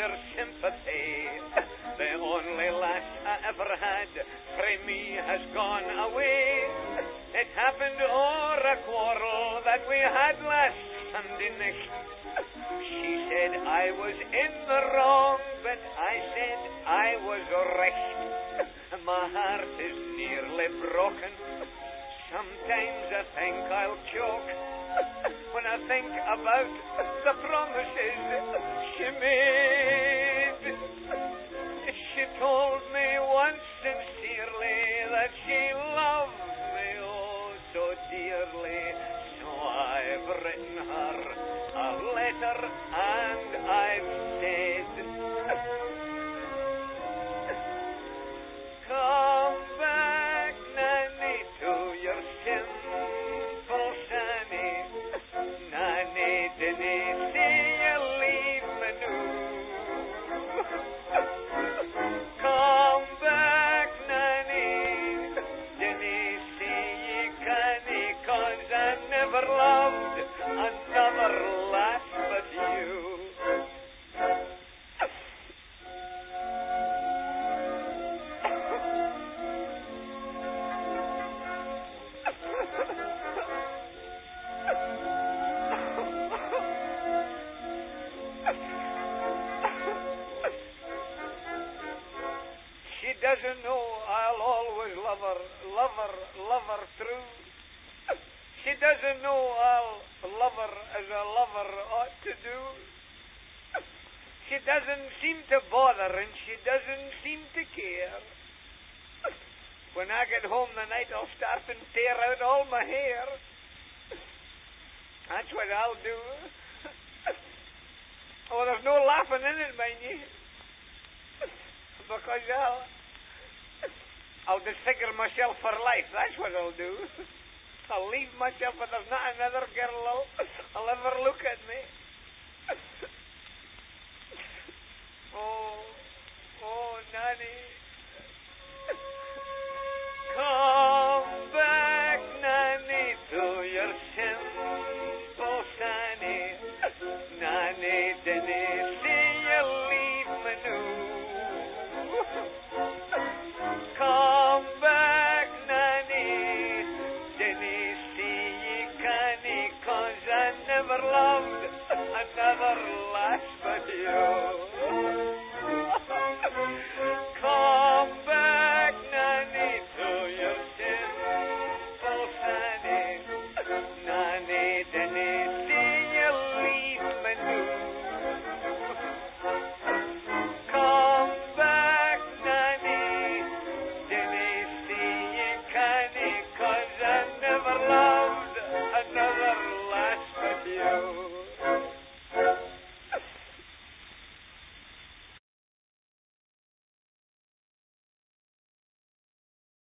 your sympathy. The only lass I ever had frae me has gone away. It happened o'er a quarrel that we had last Sunday night. She said I was in the wrong, but I said I was right. My heart is nearly broken. Sometimes I think I'll choke when I think about the promises she made. She told me once sincerely that she loved me oh so dearly. So I've written her a letter and I've said, come back, Nanny, to your simple Sammy. Nanny, didn't say you leave me now. Come back, Nanny, didn't say ye canny, 'cause I never loved another lass but you. She doesn't know I'll always love her, love her, love her true. She doesn't know I'll love her as a lover ought to do. She doesn't seem to bother and she doesn't seem to care. When I get home the night I'll start and tear out all my hair. That's what I'll do. Oh, there's no laughing in it, mind you. Because I'll disfigure myself for life. That's what I'll do. I'll leave myself, but there's not another girl will ever look at me.